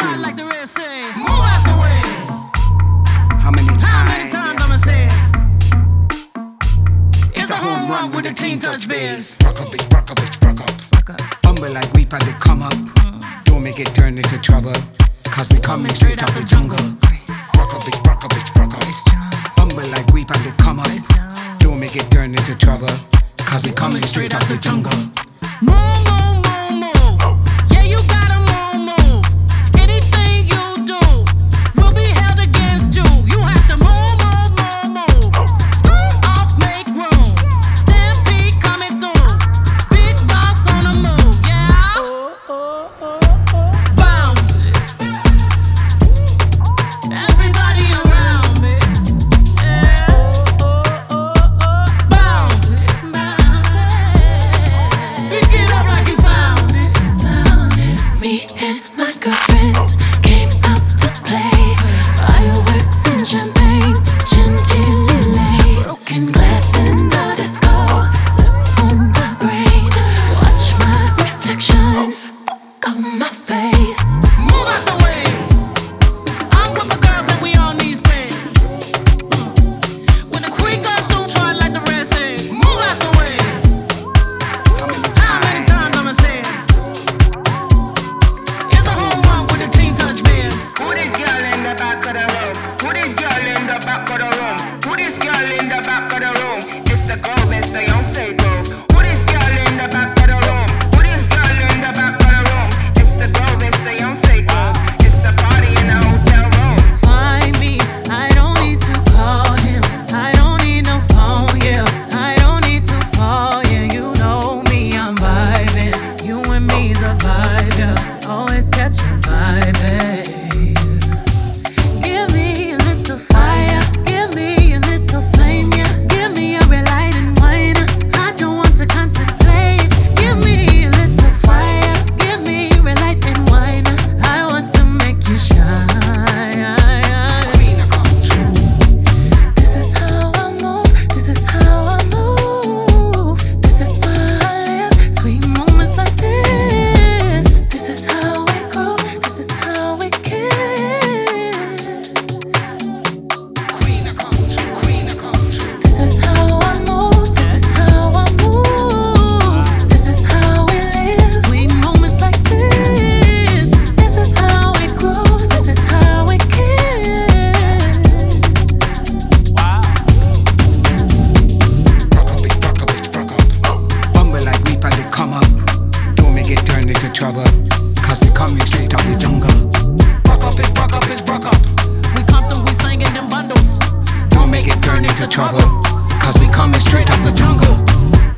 Try like the Red say, move out the way. How many times I'ma say it? It's a home run with the Team Touch Bears. Rock up, bitch, rock up, bitch, rock up. Humble like we probably come up. Don't make it turn into trouble, cause we coming straight out the jungle. Rock up, bitch, rock up, bitch, rock up. Humble like we probably come up. Don't make it turn into trouble, cause we coming straight out the jungle. Move, move, move, move. Yeah, you gotta move, move. Anything you do will be held against you. You have to move, move, move, move. Scoot off, make room. Stampede coming through. Big boss on the move, yeah. Bounce it. Everybody around me. Yeah. Bounce it. Pick it up like you found it. Me and my girlfriends came out to play. Fireworks and champagne, chantilly lace. Broken glass in the disco, sex on the brain. Watch my reflection of my face. Move out the way. I'm with my girls and we all need space. When the queen go through, try like the Red say, move out the way. How many times I'ma say it? It's a home run with the Team Touch Bears. Who this girl in the back of the room? Who this girl in the back of the room? Who this girl in the back of the room? It's the girl, it's Beyonce girl. Who this girl in the back of the room? Who this girl in the back of the room? It's the girl, it's Beyonce girl. It's the party in the hotel room. Find me, I don't need to call him. I don't need no phone, yeah. I don't need to fall, yeah. You know me, I'm vibing. You and me's a vibe, yeah. Always catch a vibe, babe. Give me a little fire, give me a little flame, yeah. Give me a red light and wine. I don't want to contemplate. Give me a little fire, give me a red light and wine. I want to make you shine. This is how I move, this is how I move. This is why I live, sweet moments like this. This is how we grow, this is how we kiss. This is how I move, this is how I move. This is how we live, sweet moments like this. This is how we grow, this is how we kiss. Rock up, bitch, rock up, bitch, rock up. Humble like we probably come up. Don't make it turn into trouble, cause we coming straight out the jungle. Rock up, bitch, rock up, bitch, rock up. We come through, we slinging them bundles. Don't make it turn into trouble, cause we coming straight out the jungle.